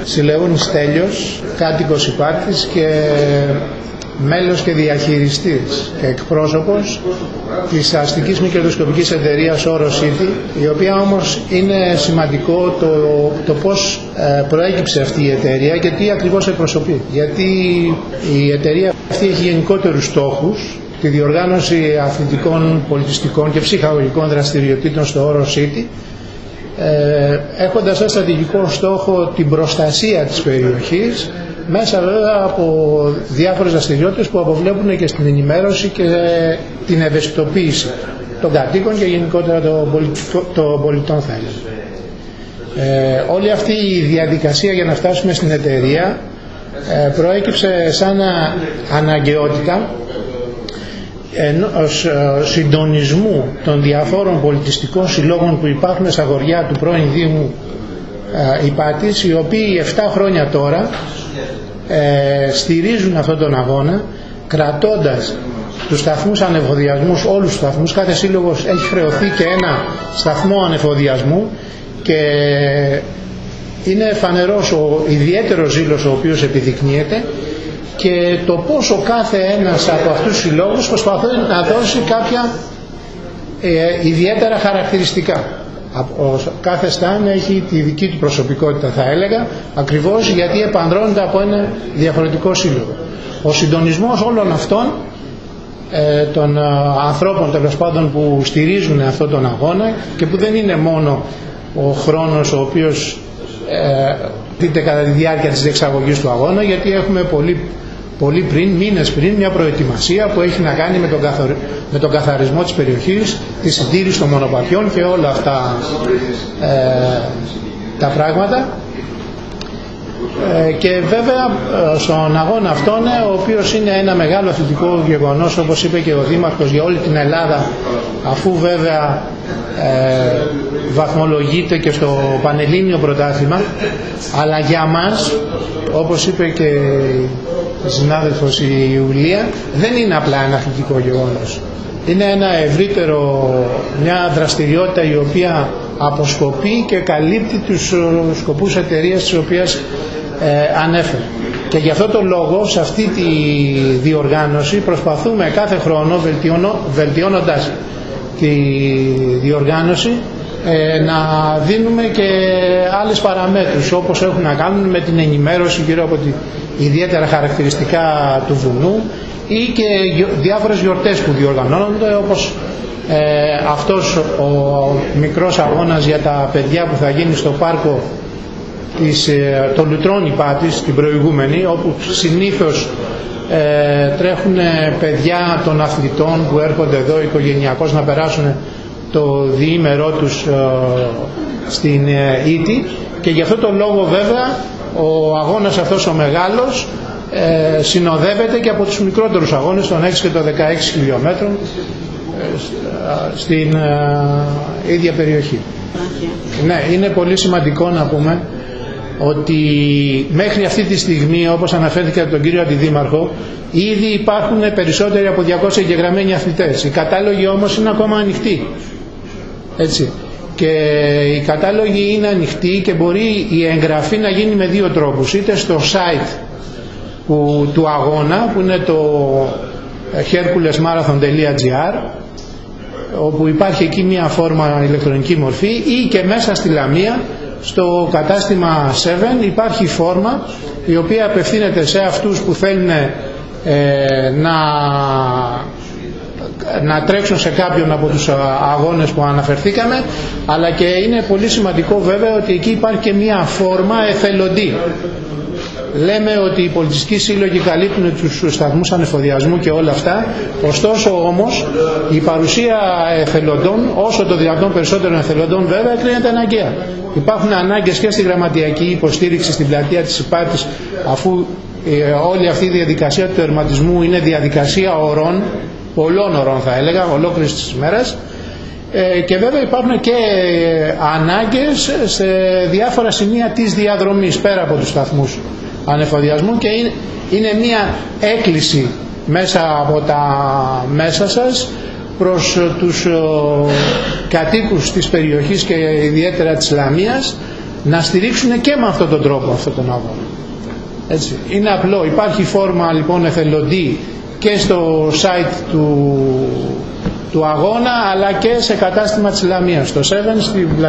Συλλεούνης Στέλιος, κάτοικος Υπάρτης και μέλος και διαχειριστής και εκπρόσωπος της αστικής μη κερδοσκοπικής εταιρείας Oro City, η οποία όμως είναι σημαντικό το πώς προέκυψε αυτή η εταιρεία και τι ακριβώς εκπροσωπεί. Γιατί η εταιρεία αυτή έχει γενικότερους στόχους, τη διοργάνωση αθλητικών, πολιτιστικών και ψυχαγωγικών δραστηριοτήτων στο Oro City, έχοντας σαν στρατηγικό στόχο την προστασία της περιοχής, μέσα βέβαια από διάφορες δραστηριότητες που αποβλέπουν και στην ενημέρωση και την ευαισθητοποίηση των κατοίκων και γενικότερα των πολιτών, θα έλεγα. Όλη αυτή η διαδικασία για να φτάσουμε στην εταιρεία προέκυψε σαν αναγκαιότητα ενός συντονισμού των διαφόρων πολιτιστικών συλλόγων που υπάρχουν στα χωριά του πρώην Δήμου Υπάτης, οι οποίοι 7 χρόνια τώρα στηρίζουν αυτόν τον αγώνα, κρατώντας τους σταθμούς ανεφοδιασμούς, όλους τους σταθμούς. Κάθε σύλλογος έχει χρεωθεί και ένα σταθμό ανεφοδιασμού και είναι φανερός ο ιδιαίτερος ζήλος ο οποίος επιδεικνύεται και το πόσο κάθε ένας από αυτούς τους συλλόγους προσπαθεί να δώσει κάποια ιδιαίτερα χαρακτηριστικά. Κάθε στάν έχει τη δική του προσωπικότητα, θα έλεγα, ακριβώς γιατί επανδρώνεται από ένα διαφορετικό σύλλογο. Ο συντονισμός όλων αυτών των ανθρώπων, τέλος πάντων, που στηρίζουν αυτόν τον αγώνα και που δεν είναι μόνο ο χρόνος ο οποίος δείτε κατά τη διάρκεια της διεξαγωγής του αγώνα, γιατί έχουμε πολύ πριν, μήνες πριν, μια προετοιμασία που έχει να κάνει με τον καθαρισμό της περιοχής, τη συντήρηση των μονοπατιών και όλα αυτά τα πράγματα. Και βέβαια στον αγώνα αυτόν, ο οποίος είναι ένα μεγάλο αθλητικό γεγονός, όπως είπε και ο Δήμαρχος, για όλη την Ελλάδα, αφού βέβαια βαθμολογείται και στο Πανελλήνιο Πρωτάθλημα, αλλά για μας, όπως είπε και η συνάδελφος η Ιουλία, δεν είναι απλά ένα αθλητικό γεγονός. Είναι ένα ευρύτερο, μια δραστηριότητα η οποία αποσκοπεί και καλύπτει τους σκοπούς εταιρείας της οποίας ανέφερε. Και γι' αυτό το λόγο σε αυτή τη διοργάνωση προσπαθούμε κάθε χρόνο, βελτιώνοντας τη διοργάνωση, να δίνουμε και άλλες παραμέτρους, όπως έχουν να κάνουν με την ενημέρωση γύρω από τη ιδιαίτερα χαρακτηριστικά του βουνού ή και διάφορες γιορτές που διοργανώνονται, όπως αυτός ο μικρός αγώνας για τα παιδιά που θα γίνει στο πάρκο των Λουτρών Υπάτης την προηγούμενη, όπου συνήθως τρέχουν παιδιά των αθλητών που έρχονται εδώ οικογενειακώς να περάσουν το διήμερό τους στην Ήτη, και γι' αυτό το λόγο βέβαια ο αγώνας αυτός ο μεγάλος συνοδεύεται και από τους μικρότερους αγώνες των 6 και των 16 χιλιόμετρων στην ίδια περιοχή. Ναι, είναι πολύ σημαντικό να πούμε ότι μέχρι αυτή τη στιγμή, όπως αναφέρθηκε από τον κύριο Αντιδήμαρχο, ήδη υπάρχουν περισσότεροι από 200 εγγεγραμμένοι αθλητές. Οι κατάλογοι όμως είναι ακόμα ανοιχτοί. Έτσι. Και οι κατάλογοι είναι ανοιχτοί και μπορεί η εγγραφή να γίνει με δύο τρόπους. Είτε στο site του αγώνα, που είναι το herculesmarathon.gr, όπου υπάρχει εκεί μια φόρμα ηλεκτρονική μορφή, ή και μέσα στη Λαμία στο κατάστημα 7 υπάρχει φόρμα η οποία απευθύνεται σε αυτούς που θέλουν να τρέξουν σε κάποιον από τους αγώνες που αναφερθήκαμε, αλλά και είναι πολύ σημαντικό βέβαια ότι εκεί υπάρχει και μια φόρμα εθελοντή. Λέμε ότι οι πολιτιστικοί σύλλογοι καλύπτουν τους σταθμούς ανεφοδιασμού και όλα αυτά, ωστόσο όμως η παρουσία εθελοντών, όσο το δυνατόν περισσότερων εθελοντών βέβαια, κρίνεται αναγκαία. Υπάρχουν ανάγκες και στη γραμματιακή υποστήριξη στην πλατεία της Υπάτης, αφού όλη αυτή η διαδικασία του τερματισμού είναι διαδικασία ωρών, πολλών ωρών θα έλεγα, ολόκληρης της ημέρας, και βέβαια υπάρχουν και ανάγκες σε διάφορα σημεία της διαδρομής πέρα από τους σταθμούς ανεφοδιασμού, και είναι μια έκκληση μέσα από τα μέσα σας προς τους κατοίκους της περιοχής και ιδιαίτερα της Λαμίας να στηρίξουν και με αυτόν τον τρόπο αυτόν τον αγώνα. Έτσι. Είναι απλό. Υπάρχει φόρμα λοιπόν εθελοντή και στο site του αγώνα, αλλά και σε κατάστημα της Λαμίας, στο 7 στη